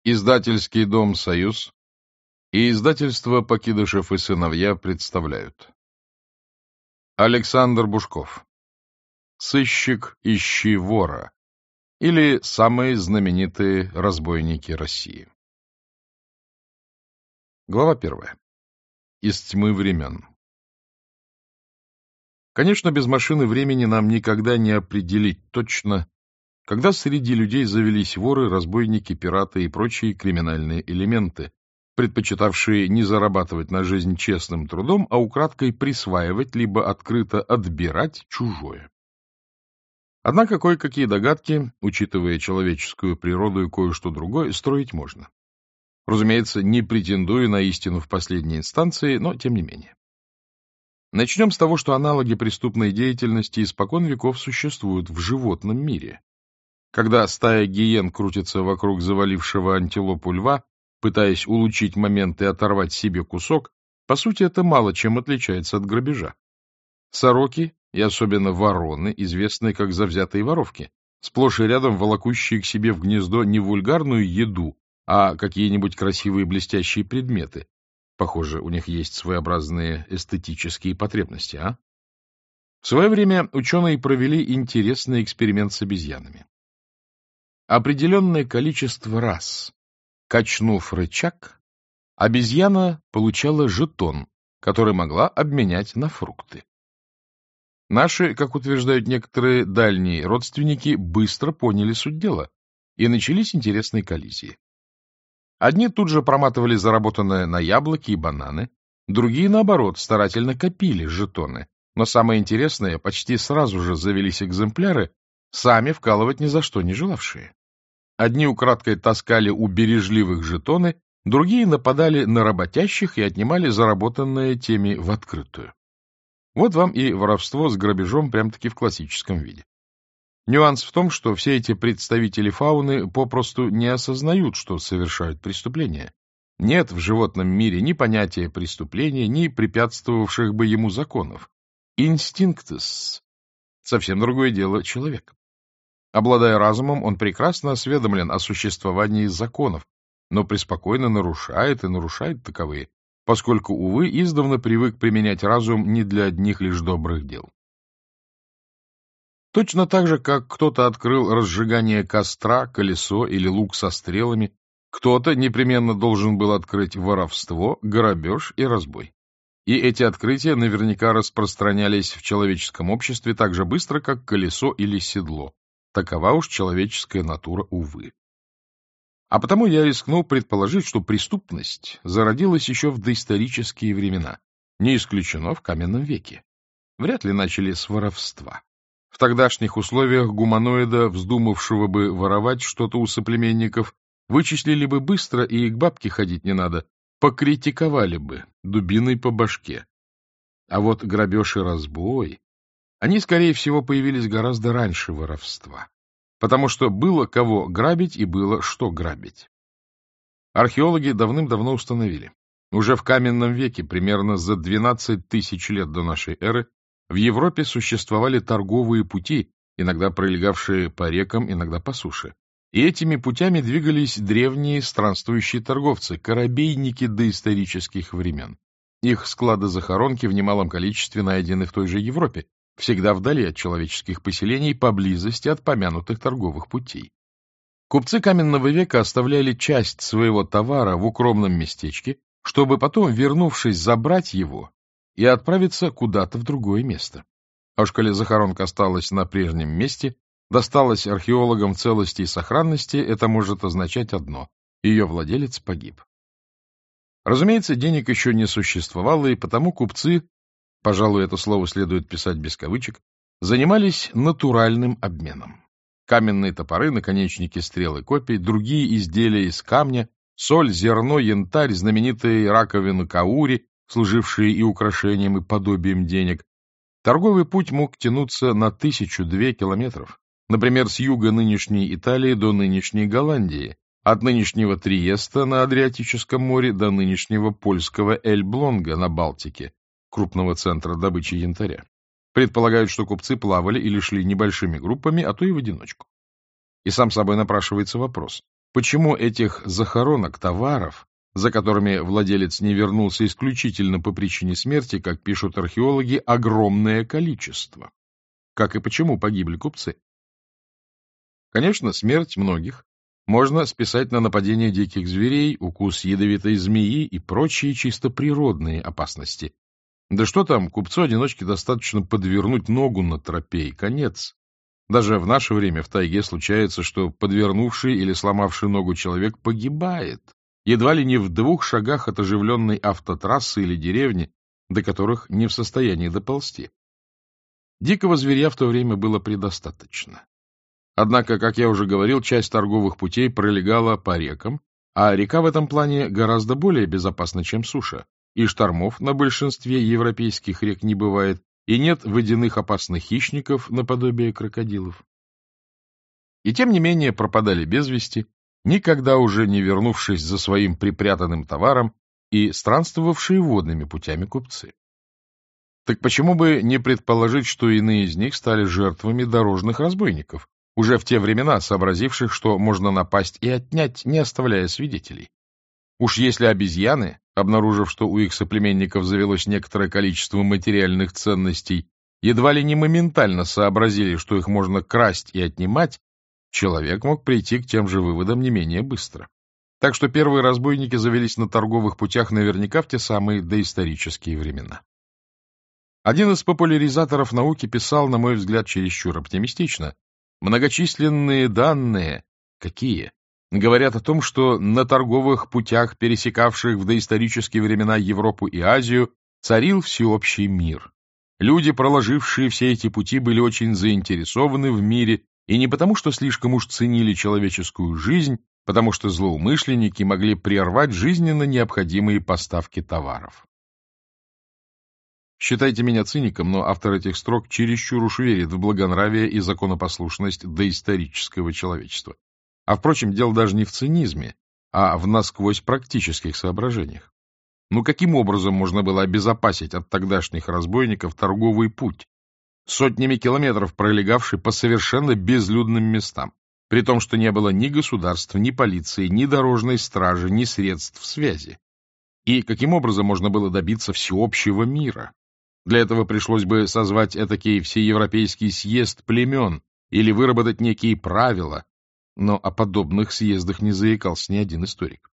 Издательский дом «Союз» и издательство «Покидышев и сыновья» представляют. Александр Бушков. Сыщик, ищи вора. Или самые знаменитые разбойники России. Глава 1. Из тьмы времен. Конечно, без машины времени нам никогда не определить точно, когда среди людей завелись воры, разбойники, пираты и прочие криминальные элементы, предпочитавшие не зарабатывать на жизнь честным трудом, а украдкой присваивать либо открыто отбирать чужое. Однако кое-какие догадки, учитывая человеческую природу и кое-что другое, строить можно. Разумеется, не претендуя на истину в последней инстанции, но тем не менее. Начнем с того, что аналоги преступной деятельности испокон веков существуют в животном мире. Когда стая гиен крутится вокруг завалившего антилопу льва, пытаясь улучшить момент и оторвать себе кусок, по сути, это мало чем отличается от грабежа. Сороки, и особенно вороны, известные как завзятые воровки, сплошь и рядом волокущие к себе в гнездо не вульгарную еду, а какие-нибудь красивые блестящие предметы. Похоже, у них есть своеобразные эстетические потребности, а? В свое время ученые провели интересный эксперимент с обезьянами. Определенное количество раз, качнув рычаг, обезьяна получала жетон, который могла обменять на фрукты. Наши, как утверждают некоторые дальние родственники, быстро поняли суть дела, и начались интересные коллизии. Одни тут же проматывали заработанное на яблоки и бананы, другие, наоборот, старательно копили жетоны, но самое интересное, почти сразу же завелись экземпляры, сами вкалывать ни за что не желавшие. Одни украдкой таскали у бережливых жетоны, другие нападали на работящих и отнимали заработанное теми в открытую. Вот вам и воровство с грабежом прям-таки в классическом виде. Нюанс в том, что все эти представители фауны попросту не осознают, что совершают преступление. Нет в животном мире ни понятия преступления, ни препятствовавших бы ему законов. Инстинктес. Совсем другое дело человек. Обладая разумом, он прекрасно осведомлен о существовании законов, но преспокойно нарушает и нарушает таковые, поскольку, увы, издавна привык применять разум не для одних лишь добрых дел. Точно так же, как кто-то открыл разжигание костра, колесо или лук со стрелами, кто-то непременно должен был открыть воровство, грабеж и разбой. И эти открытия наверняка распространялись в человеческом обществе так же быстро, как колесо или седло. Такова уж человеческая натура, увы. А потому я рискнул предположить, что преступность зародилась еще в доисторические времена, не исключено в каменном веке. Вряд ли начали с воровства. В тогдашних условиях гуманоида, вздумавшего бы воровать что-то у соплеменников, вычислили бы быстро и к бабке ходить не надо, покритиковали бы дубиной по башке. А вот грабеж и разбой, они, скорее всего, появились гораздо раньше воровства, потому что было кого грабить и было что грабить. Археологи давным-давно установили. Уже в каменном веке, примерно за 12 тысяч лет до нашей эры, в Европе существовали торговые пути, иногда пролегавшие по рекам, иногда по суше. И этими путями двигались древние странствующие торговцы, корабейники доисторических времен. Их склады-захоронки в немалом количестве найдены в той же Европе, всегда вдали от человеческих поселений, поблизости от помянутых торговых путей. Купцы каменного века оставляли часть своего товара в укромном местечке, чтобы потом, вернувшись, забрать его и отправиться куда-то в другое место. А уж коли захоронка осталась на прежнем месте, досталась археологам в целости и сохранности, это может означать одно — ее владелец погиб. Разумеется, денег еще не существовало, и потому купцы, пожалуй, это слово следует писать без кавычек, занимались натуральным обменом. Каменные топоры, наконечники стрел и копий, другие изделия из камня, соль, зерно, янтарь, знаменитые раковины каури, служившие и украшением, и подобием денег. Торговый путь мог тянуться на 1000-2 километров. Например, с юга нынешней Италии до нынешней Голландии, от нынешнего Триеста на Адриатическом море до нынешнего польского Эльблонга на Балтике, крупного центра добычи янтаря. Предполагают, что купцы плавали или шли небольшими группами, а то и в одиночку. И сам собой напрашивается вопрос, почему этих захоронок, товаров, за которыми владелец не вернулся исключительно по причине смерти, как пишут археологи, огромное количество? Как и почему погибли купцы? Конечно, смерть многих можно списать на нападение диких зверей, укус ядовитой змеи и прочие чисто природные опасности. Да что там, купцу-одиночке достаточно подвернуть ногу на тропе, и конец. Даже в наше время в тайге случается, что подвернувший или сломавший ногу человек погибает, едва ли не в 2 шагах от оживленной автотрассы или деревни, до которых не в состоянии доползти. Дикого зверя в то время было предостаточно. Однако, как я уже говорил, часть торговых путей пролегала по рекам, а река в этом плане гораздо более безопасна, чем суша, и штормов на большинстве европейских рек не бывает, и нет водяных опасных хищников наподобие крокодилов. И тем не менее пропадали без вести, никогда уже не вернувшись за своим припрятанным товаром, и странствовавшие водными путями купцы. Так почему бы не предположить, что иные из них стали жертвами дорожных разбойников, уже в те времена сообразивших, что можно напасть и отнять, не оставляя свидетелей? Уж если обезьяны, обнаружив, что у их соплеменников завелось некоторое количество материальных ценностей, едва ли не моментально сообразили, что их можно красть и отнимать, человек мог прийти к тем же выводам не менее быстро. Так что первые разбойники завелись на торговых путях наверняка в те самые доисторические времена. Один из популяризаторов науки писал, на мой взгляд, чересчур оптимистично. Многочисленные данные, какие, говорят о том, что на торговых путях, пересекавших в доисторические времена Европу и Азию, царил всеобщий мир. Люди, проложившие все эти пути, были очень заинтересованы в мире, и не потому, что слишком уж ценили человеческую жизнь, потому что злоумышленники могли прервать жизненно необходимые поставки товаров. Считайте меня циником, но автор этих строк чересчур уж верит в благонравие и законопослушность доисторического человечества. А, впрочем, дело даже не в цинизме, а в насквозь практических соображениях. Ну, каким образом можно было обезопасить от тогдашних разбойников торговый путь, сотнями километров пролегавший по совершенно безлюдным местам, при том, что не было ни государства, ни полиции, ни дорожной стражи, ни средств связи? И каким образом можно было добиться всеобщего мира? Для этого пришлось бы созвать этакий всеевропейский съезд племен или выработать некие правила, но о подобных съездах не заикался ни один историк.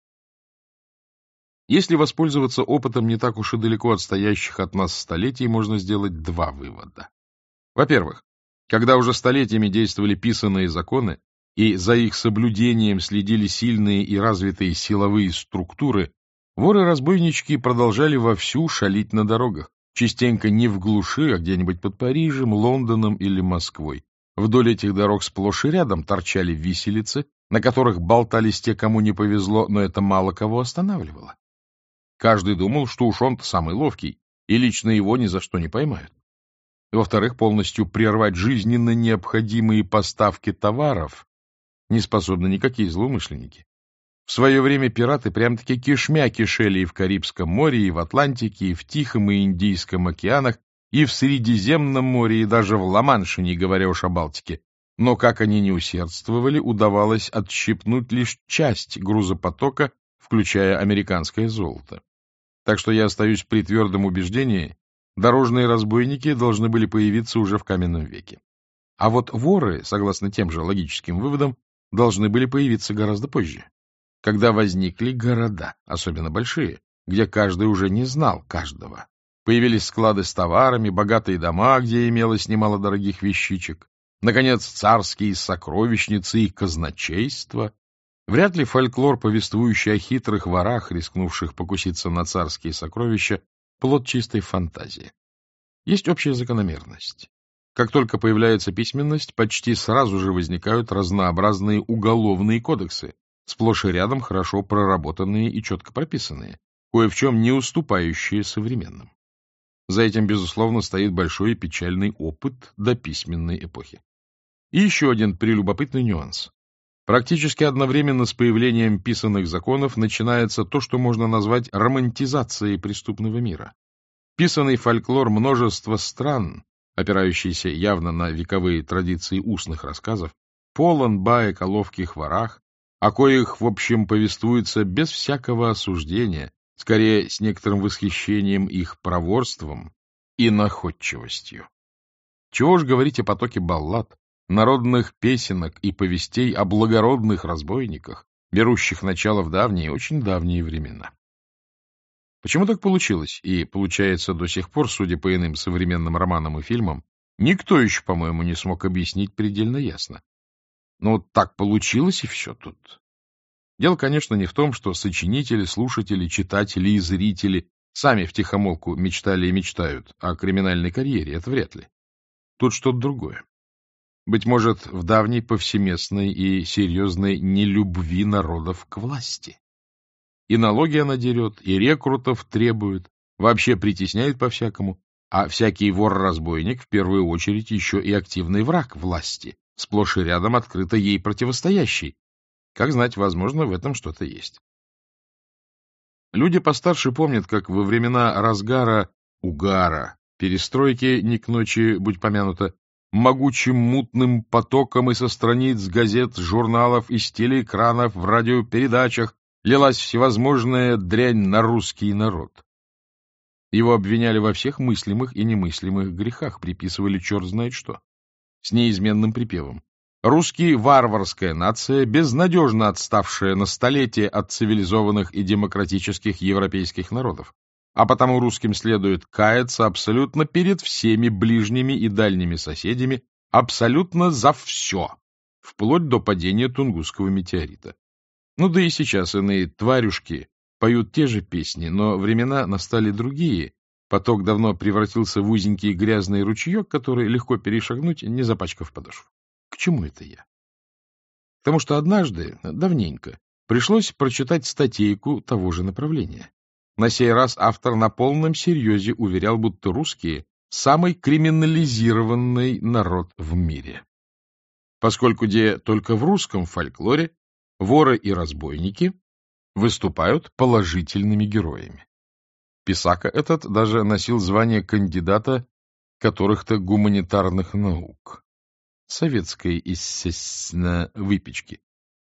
Если воспользоваться опытом не так уж и далеко отстоящих от нас столетий, можно сделать 2 вывода. Во-первых, когда уже столетиями действовали писанные законы, и за их соблюдением следили сильные и развитые силовые структуры, воры-разбойнички продолжали вовсю шалить на дорогах, частенько не в глуши, а где-нибудь под Парижем, Лондоном или Москвой. Вдоль этих дорог сплошь и рядом торчали виселицы, на которых болтались те, кому не повезло, но это мало кого останавливало. Каждый думал, что уж он-то самый ловкий, и лично его ни за что не поймают. Во-вторых, полностью прервать жизненно необходимые поставки товаров не способны никакие злоумышленники. В свое время пираты прям-таки кишмя кишели и в Карибском море, и в Атлантике, и в Тихом и Индийском океанах, и в Средиземном море, и даже в Ла-Манше, не говоря уж о Балтике. Но как они не усердствовали, удавалось отщипнуть лишь часть грузопотока, включая американское золото. Так что я остаюсь при твердом убеждении, дорожные разбойники должны были появиться уже в каменном веке. А вот воры, согласно тем же логическим выводам, должны были появиться гораздо позже, когда возникли города, особенно большие, где каждый уже не знал каждого. Появились склады с товарами, богатые дома, где имелось немало дорогих вещичек, наконец, царские сокровищницы и казначейство. Вряд ли фольклор, повествующий о хитрых ворах, рискнувших покуситься на царские сокровища, плод чистой фантазии. Есть общая закономерность. Как только появляется письменность, почти сразу же возникают разнообразные уголовные кодексы, сплошь и рядом хорошо проработанные и четко прописанные, кое в чем не уступающие современным. За этим, безусловно, стоит большой и печальный опыт дописьменной эпохи. И еще один прелюбопытный нюанс. Практически одновременно с появлением писанных законов начинается то, что можно назвать романтизацией преступного мира. Писанный фольклор множества стран, опирающийся явно на вековые традиции устных рассказов, полон баек о ловких ворах, о коих, в общем, повествуется без всякого осуждения, скорее с некоторым восхищением их проворством и находчивостью. Чего ж говорить о потоке баллад, народных песенок и повестей о благородных разбойниках, берущих начало в давние, очень давние времена. Почему так получилось, и получается до сих пор, судя по иным современным романам и фильмам, никто еще, по-моему, не смог объяснить предельно ясно. Но так получилось, и все тут. Дело, конечно, не в том, что сочинители, слушатели, читатели и зрители сами втихомолку мечтали и мечтают о криминальной карьере, это вряд ли. Тут что-то другое. Быть может, в давней повсеместной и серьезной нелюбви народов к власти. И налоги она дерет, и рекрутов требует, вообще притесняет по-всякому, а всякий вор-разбойник в первую очередь еще и активный враг власти, сплошь и рядом открыто ей противостоящий. Как знать, возможно, в этом что-то есть. Люди постарше помнят, как во времена разгара, угара, перестройки, не к ночи, будь помянуто, могучим мутным потоком и со страниц газет, журналов, из телеэкранов, в радиопередачах лилась всевозможная дрянь на русский народ. Его обвиняли во всех мыслимых и немыслимых грехах, приписывали черт знает что, с неизменным припевом. Русские — варварская нация, безнадежно отставшая на столетия от цивилизованных и демократических европейских народов, а потому русским следует каяться абсолютно перед всеми ближними и дальними соседями, абсолютно за все, вплоть до падения Тунгусского метеорита. Ну да и сейчас иные тварюшки поют те же песни, но времена настали другие, поток давно превратился в узенький грязный ручеек, который легко перешагнуть, не запачкав подошву. К чему это я? Потому что однажды, давненько, пришлось прочитать статейку того же направления. На сей раз автор на полном серьезе уверял, будто русские — самый криминализированный народ в мире. Поскольку где только в русском фольклоре воры и разбойники выступают положительными героями. Писака этот даже носил звание кандидата которых-то гуманитарных наук. Советской, естественно, выпечки.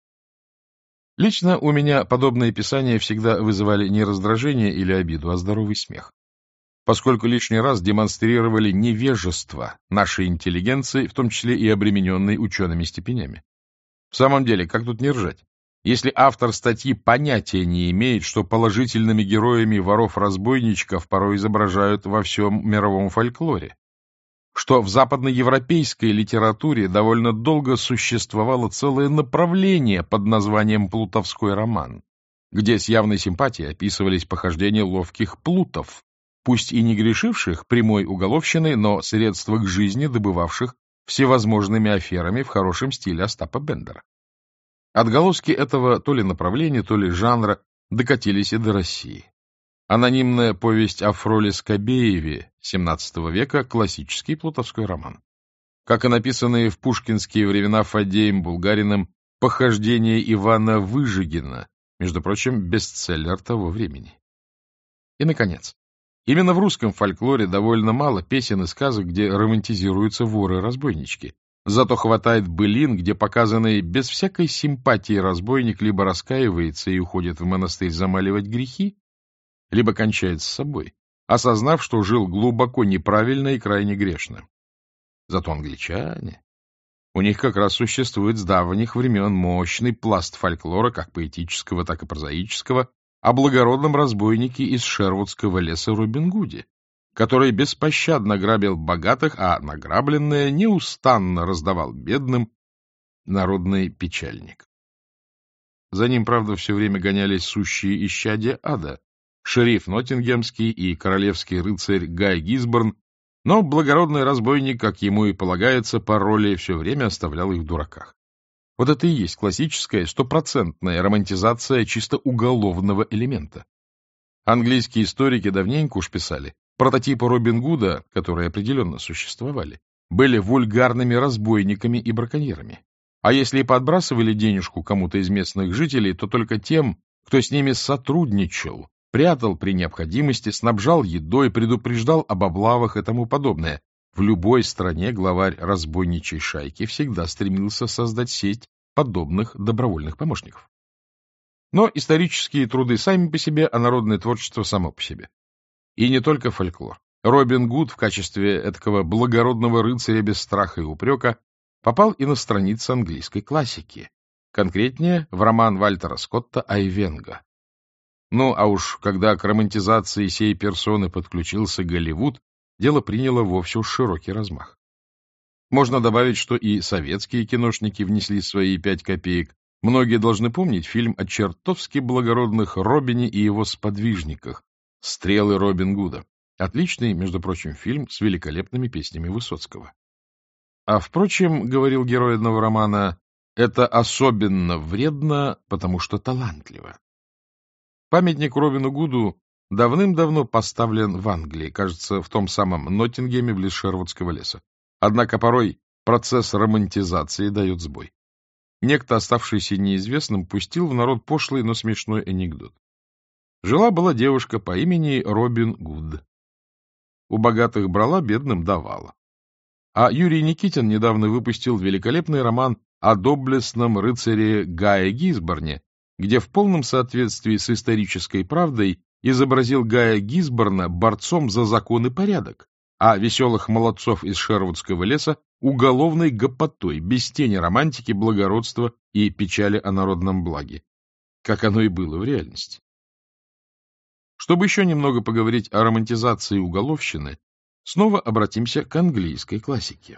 Лично у меня подобные писания всегда вызывали не раздражение или обиду, а здоровый смех, поскольку лишний раз демонстрировали невежество нашей интеллигенции, в том числе и обремененной учеными степенями. В самом деле, как тут не ржать? Если автор статьи понятия не имеет, что положительными героями воров-разбойничков порой изображают во всем мировом фольклоре, что в западноевропейской литературе довольно долго существовало целое направление под названием «плутовской роман», где с явной симпатией описывались похождения ловких плутов, пусть и не грешивших прямой уголовщиной, но средства к жизни добывавших всевозможными аферами в хорошем стиле Остапа Бендера. Отголоски этого то ли направления, то ли жанра докатились и до России. Анонимная повесть о Фроле Скобееве XVII века — классический плутовской роман. Как и написанные в пушкинские времена Фадеем Булгариным «Похождения Ивана Выжигина», между прочим, бестселлер того времени. И, наконец, именно в русском фольклоре довольно мало песен и сказок, где романтизируются воры-разбойнички. Зато хватает былин, где показанный без всякой симпатии разбойник либо раскаивается и уходит в монастырь замаливать грехи, либо кончает с собой, осознав, что жил глубоко неправильно и крайне грешно. Зато англичане... У них как раз существует с давних времен мощный пласт фольклора, как поэтического, так и прозаического, о благородном разбойнике из Шервудского леса Робин Гуде, который беспощадно грабил богатых, а награбленное неустанно раздавал бедным, народный печальник. За ним, правда, все время гонялись сущие исчадия ада, шериф Ноттингемский и королевский рыцарь Гай Гисборн, но благородный разбойник, как ему и полагается по роли, все время оставлял их в дураках. Вот это и есть классическая, стопроцентная романтизация чисто уголовного элемента. Английские историки давненько уж писали, прототипы Робин Гуда, которые определенно существовали, были вульгарными разбойниками и браконьерами. А если и подбрасывали денежку кому-то из местных жителей, то только тем, кто с ними сотрудничал, прятал при необходимости, снабжал едой, предупреждал об облавах и тому подобное. В любой стране главарь разбойничьей шайки всегда стремился создать сеть подобных добровольных помощников. Но исторические труды сами по себе, а народное творчество само по себе. И не только фольклор. Робин Гуд в качестве этакого благородного рыцаря без страха и упрека попал и на страницы английской классики, конкретнее в роман Вальтера Скотта «Айвенго». Ну, а уж когда к романтизации сей персоны подключился Голливуд, дело приняло вовсе уж широкий размах. Можно добавить, что и советские киношники внесли свои 5 копеек. Многие должны помнить фильм о чертовски благородных Робине и его сподвижниках «Стрелы Робин Гуда». Отличный, между прочим, фильм с великолепными песнями Высоцкого. А, впрочем, говорил герой одного романа, это особенно вредно, потому что талантливо. Памятник Робину Гуду давным-давно поставлен в Англии, кажется, в том самом Ноттингеме близ Шервудского леса. Однако порой процесс романтизации дает сбой. Некто, оставшийся неизвестным, пустил в народ пошлый, но смешной анекдот. Жила-была девушка по имени Робин Гуд. У богатых брала, бедным давала. А Юрий Никитин недавно выпустил великолепный роман о доблестном рыцаре Гае Гисборне, где в полном соответствии с исторической правдой изобразил Гая Гисборна борцом за закон и порядок, а веселых молодцов из Шервудского леса уголовной гопотой, без тени романтики, благородства и печали о народном благе, как оно и было в реальности. Чтобы еще немного поговорить о романтизации уголовщины, снова обратимся к английской классике.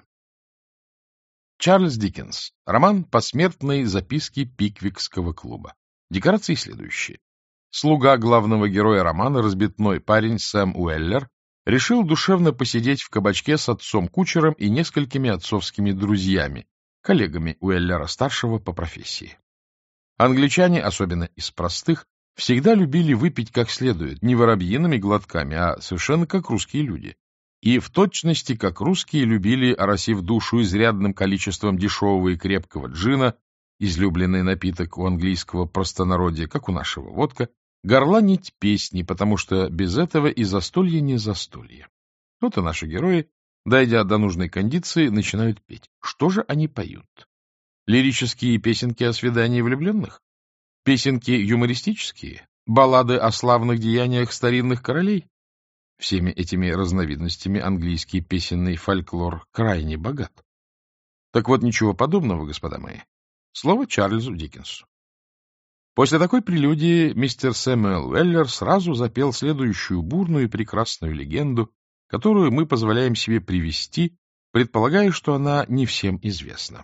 Чарльз Диккенс. Роман «Посмертные записки Пиквикского клуба». Декорации следующие. Слуга главного героя романа, разбитной парень Сэм Уэллер, решил душевно посидеть в кабачке с отцом-кучером и несколькими отцовскими друзьями, коллегами Уэллера-старшего по профессии. Англичане, особенно из простых, всегда любили выпить как следует, не воробьиными глотками, а совершенно как русские люди. И в точности, как русские, любили, оросив душу изрядным количеством дешевого и крепкого джина, излюбленный напиток у английского простонародья, как у нашего водка, горланить песни, потому что без этого и застолье не застолье. Вот и наши герои, дойдя до нужной кондиции, начинают петь. Что же они поют? Лирические песенки о свидании влюбленных? Песенки юмористические? Баллады о славных деяниях старинных королей? Всеми этими разновидностями английский песенный фольклор крайне богат. Так вот, ничего подобного, господа мои. Слово Чарльзу Диккенсу. После такой прелюдии мистер Сэмюэл Уэллер сразу запел следующую бурную и прекрасную легенду, которую мы позволяем себе привести, предполагая, что она не всем известна.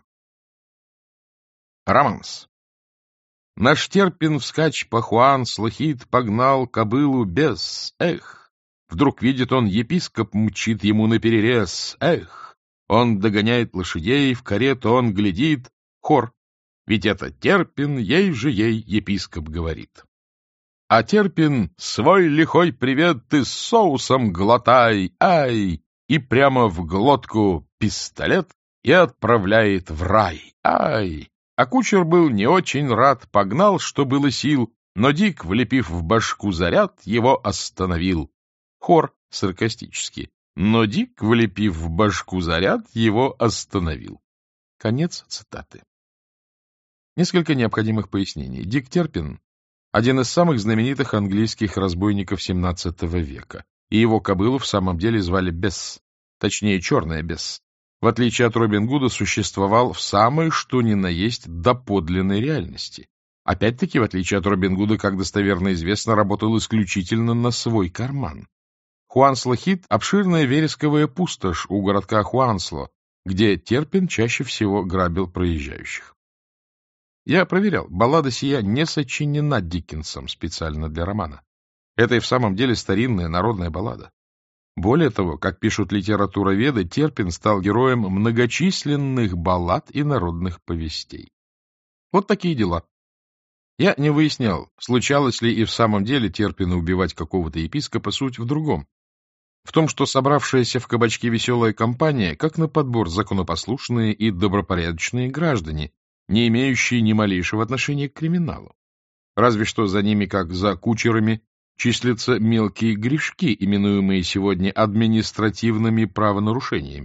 Романс. Наш Терпин вскачь пахуан слыхит, погнал кобылу без. Эх! Вдруг видит он, епископ мчит ему наперерез. Эх! Он догоняет лошадей, в карету он глядит. Хор. Ведь это Терпин, ей же ей епископ говорит. А Терпин свой лихой привет ты с соусом глотай, ай! И прямо в глотку пистолет и отправляет в рай, ай! А кучер был не очень рад, погнал, что было сил, но Дик, влепив в башку заряд, его остановил. Хор саркастически. Но Дик, влепив в башку заряд, его остановил. Конец цитаты. Несколько необходимых пояснений. Дик Терпин — один из самых знаменитых английских разбойников XVII века, и его кобылу в самом деле звали Бесс, точнее, Черная Бесс. В отличие от Робин Гуда, существовал в самой что ни на есть доподлинной реальности. Опять-таки, в отличие от Робин Гуда, как достоверно известно, работал исключительно на свой карман. Хуансло-Хит — обширная вересковая пустошь у городка Хуансло, где Терпин чаще всего грабил проезжающих. Я проверял, баллада сия не сочинена Диккенсом специально для романа. Это и в самом деле старинная народная баллада. Более того, как пишут литературоведы, Терпин стал героем многочисленных баллад и народных повестей. Вот такие дела. Я не выяснял, случалось ли и в самом деле Терпину убивать какого-то епископа, суть в другом. В том, что собравшаяся в кабачке веселая компания, как на подбор законопослушные и добропорядочные граждане, не имеющие ни малейшего отношения к криминалу. Разве что за ними, как за кучерами, числятся мелкие грешки, именуемые сегодня административными правонарушениями,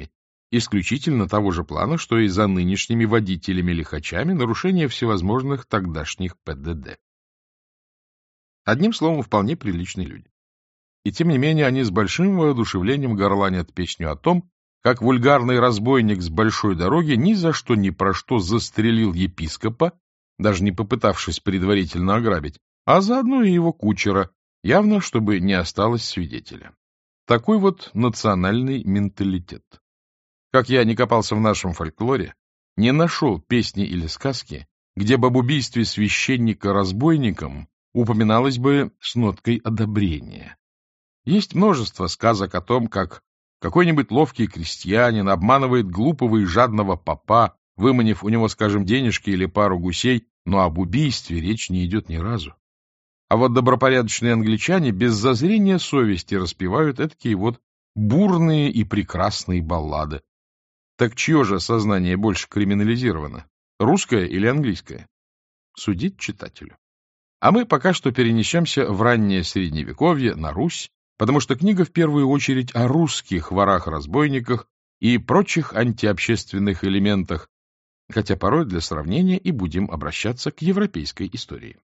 исключительно того же плана, что и за нынешними водителями-лихачами нарушение всевозможных тогдашних ПДД. Одним словом, вполне приличные люди. И тем не менее они с большим воодушевлением горланят песню о том, как вульгарный разбойник с большой дороги ни за что ни про что застрелил епископа, даже не попытавшись предварительно ограбить, а заодно и его кучера, явно, чтобы не осталось свидетеля. Такой вот национальный менталитет. Как я не копался в нашем фольклоре, не нашел песни или сказки, где бы об убийстве священника разбойником упоминалось бы с ноткой одобрения. Есть множество сказок о том, как какой-нибудь ловкий крестьянин обманывает глупого и жадного попа, выманив у него, скажем, денежки или пару гусей, но об убийстве речь не идет ни разу. А вот добропорядочные англичане без зазрения совести распевают эдакие вот бурные и прекрасные баллады. Так чье же сознание больше криминализировано? Русское или английское? Судить читателю. А мы пока что перенесемся в раннее Средневековье, на Русь, потому что книга в первую очередь о русских ворах-разбойниках и прочих антиобщественных элементах, хотя порой для сравнения и будем обращаться к европейской истории.